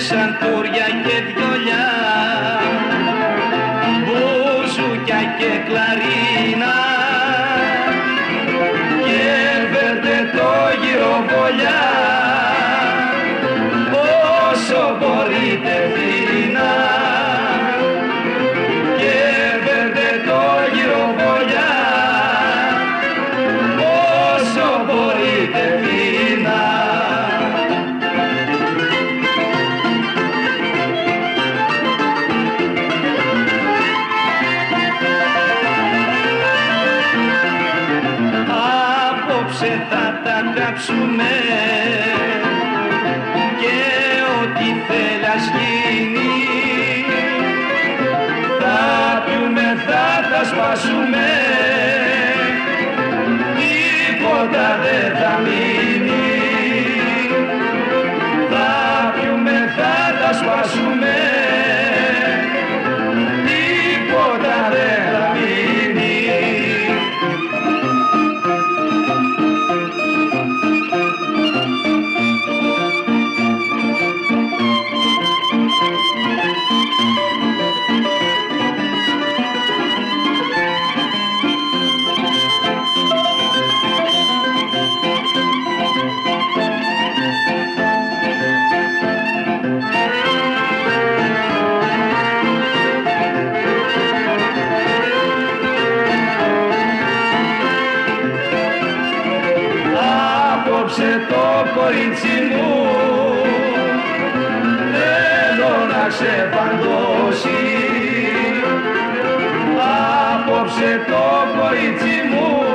σαντούρια και βιολιά, μπουζούκια και κλαρίνα και βερδετό γυροβολιά, όσο μπορείτε φίνα και βερδετό γυροβολιά, όσο μπορείτε φίνα. Θα τα κάψουμε και ό,τι θέλει ας γίνει, θα πιούμε, θα τα σπάσουμε, τίποτα δεν θα μείνει. Θα πιούμε, θα τα σπάσουμε, τίποτα δεν θα μείνει. Απόψε το κορίτσι μου θέλω να ξεφαντώσει. Απόψε το κορίτσι μου